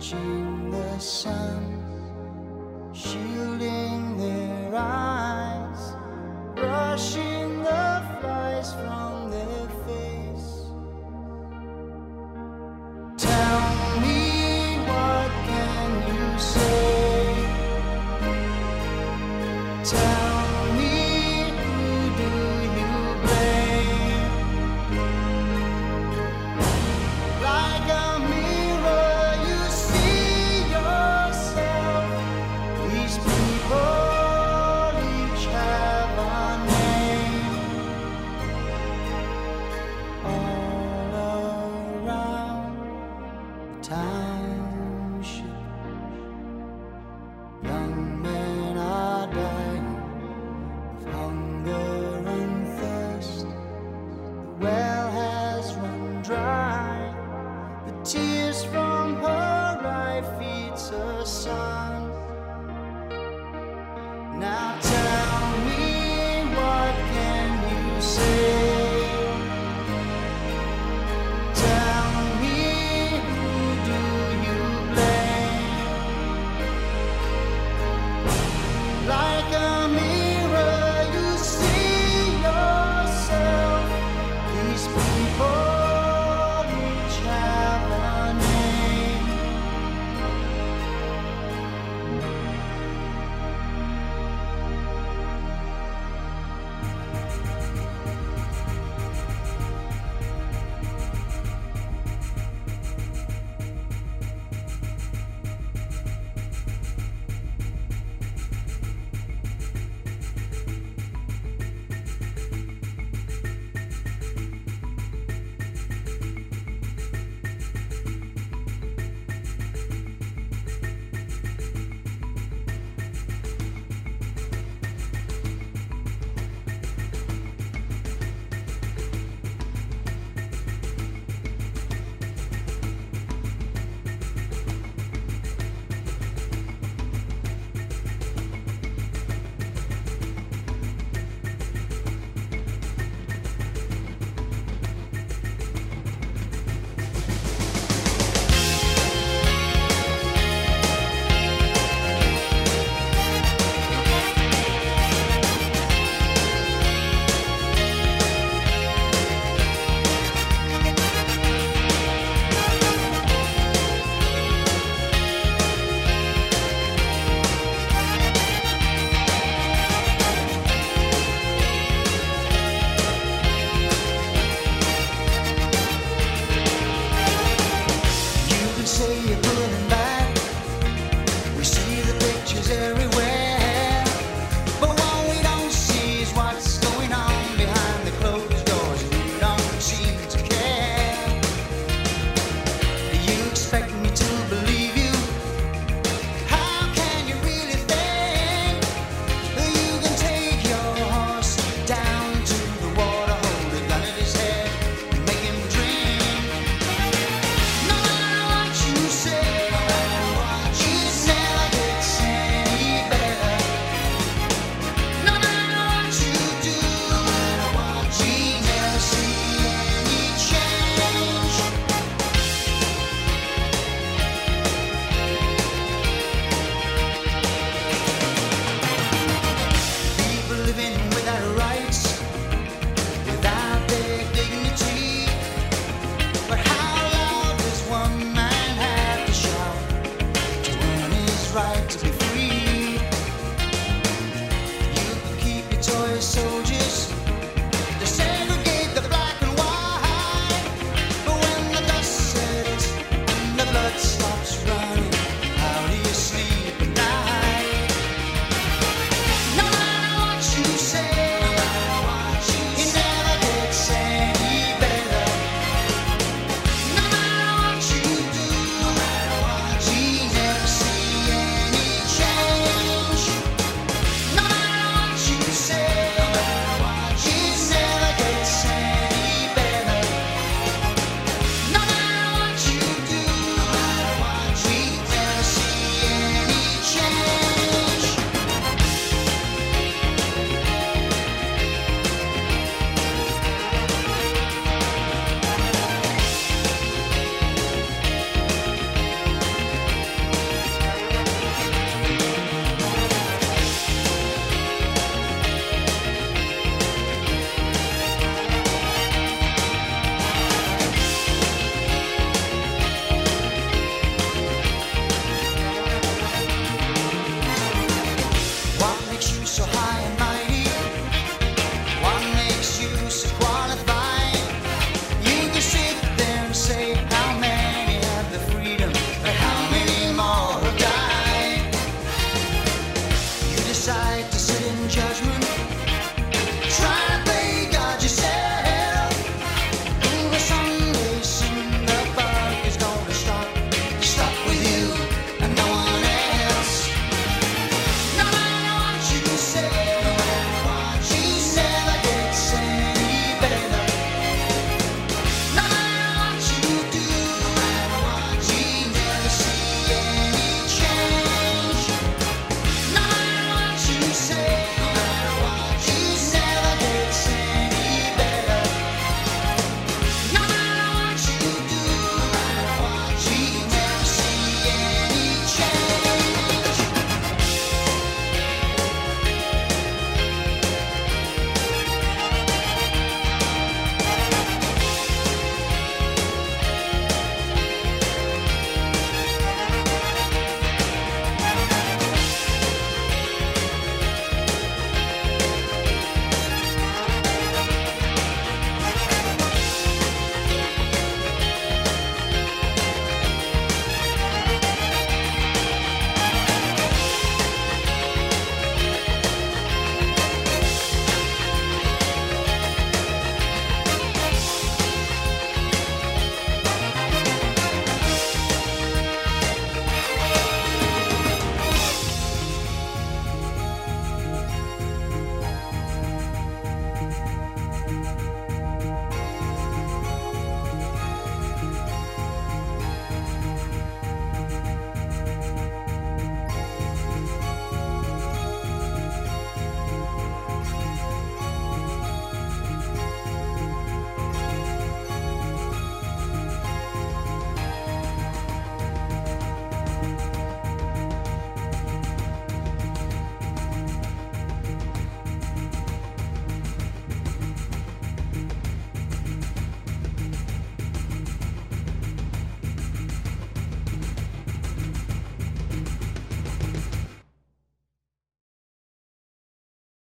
watching the sun, shielding their eyes, brushing the flies from their face. Tell me, what can you say? Tell me, who do you blame? Like a mirror you see yourself. These people each have a name. All around the township, young men are dying of hunger and thirst. The well has run dry. The tears from her eye feeds her son. Now tell me, what can you say? Tell me, who do you blame? Like a mirror you see yourself. These people each have a name. You can say you're good and bad. We see the pictures every